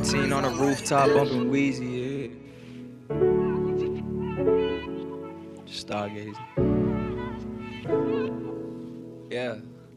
13 on the rooftop, bumping Wheezy, yeah. Stargazing. Yeah.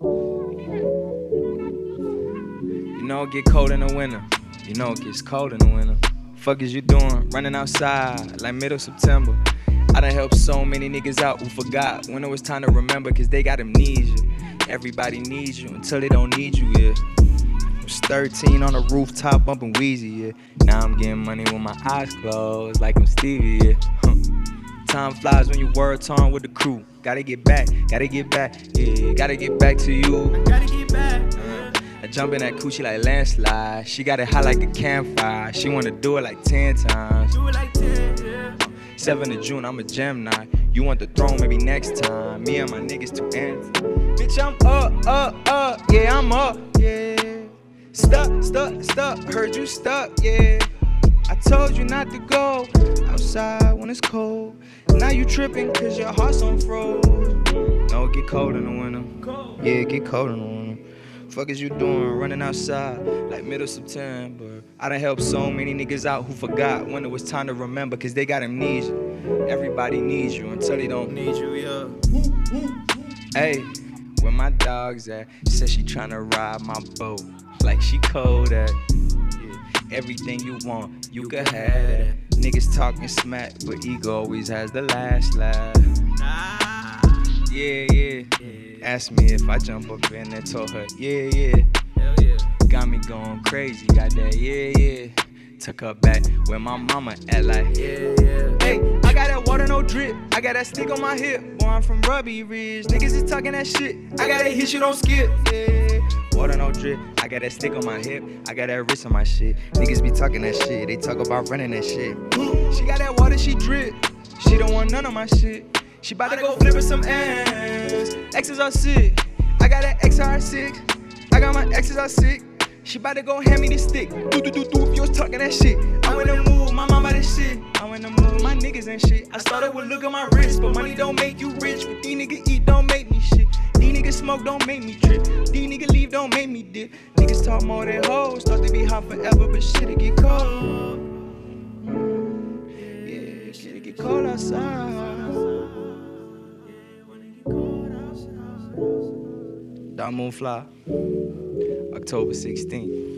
You know it get cold in the winter. You know it gets cold in the winter. Fuck is you doing? Running outside like middle September. I done helped so many niggas out who forgot when it was time to remember, cause they got amnesia. Everybody needs you until they don't need you, yeah. I was 13 on the rooftop bumping Wheezy, yeah. Now I'm getting money with my eyes closed like I'm Stevie, yeah. Time flies when you word torn with the crew. Gotta get back, yeah. Gotta get back to you. I gotta get back. I jump in that coochie like landslide. She got it hot like a campfire. She wanna do it like 10 times. Do it like 10, yeah. 7th of June, I'm a Gemini. You want the throne, maybe next time. Me and my niggas too antsy. Bitch, I'm up, yeah, I'm up, yeah. Stuck, heard you stuck, yeah. I told you not to go outside when it's cold. Now you tripping cause your heart's on froze. No, it get cold in the winter. Yeah, it get cold in the winter. Fuck is you doing running outside like middle September? I done helped so many niggas out who forgot when it was time to remember, cause they got amnesia. Everybody needs you until they don't need you, yeah. Hey, where my dog's at? Said she tryna ride my boat like she cold at. Yeah. Everything you want, you can have that. Niggas talking smack, but ego always has the last laugh. Yeah. Asked me if I jump up in and told her, yeah. Hell yeah. Got me going crazy, got that, yeah. Took her back where my mama at, like, Yeah. hey, I got that water, no drip. I got that stick on my hip. Boy, I'm from Ruby Ridge. Niggas is talking that shit. I got that hit, you don't skip, yeah. Water, no drip. I got that stick on my hip. I got that wrist on my shit. Niggas be talking that shit. They talk about running that shit. She got that water, she drip. She don't want none of my shit. She bout to go flippin' some ass. X's are sick. I got that XR6. I got my X's are sick. She bout to go hand me the stick. Do if you was talking that shit. I went to move my mama this shit. I went to move my niggas and shit. I started with look at my wrist, but money don't make you rich. What these niggas eat don't make me shit. These niggas smoke don't make me trip. These niggas leave don't make me dip. Niggas talk more than hoes. Thought they be hot forever, but shit it get cold. Yeah, shit it get cold outside. Dot Moon Fly, October 16th.